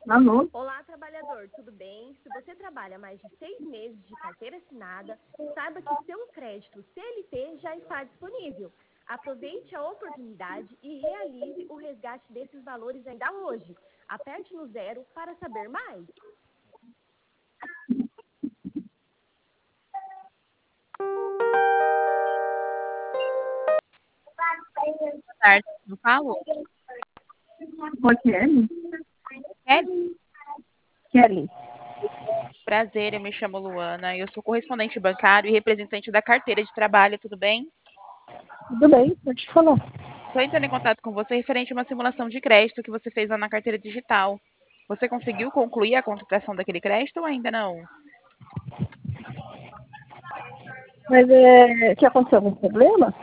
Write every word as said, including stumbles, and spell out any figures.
Alô? Olá, trabalhador, tudo bem? Se você trabalha mais de seis meses de carteira assinada, saiba que seu crédito C L T já está disponível. Aproveite a oportunidade e realize o resgate desses valores ainda hoje. Aperte no zero para saber mais. Boa tarde, eu falo? Oi, Kelly? É Kelly. prazer, eu me chamo Luana, eu sou correspondente bancário e representante da carteira de trabalho, tudo bem? Tudo bem, pode falar. Estou entrando em contato com você referente a uma simulação de crédito que você fez lá na carteira digital. Você conseguiu concluir a contratação daquele crédito ou ainda não? Mas é, que aconteceu algum problema?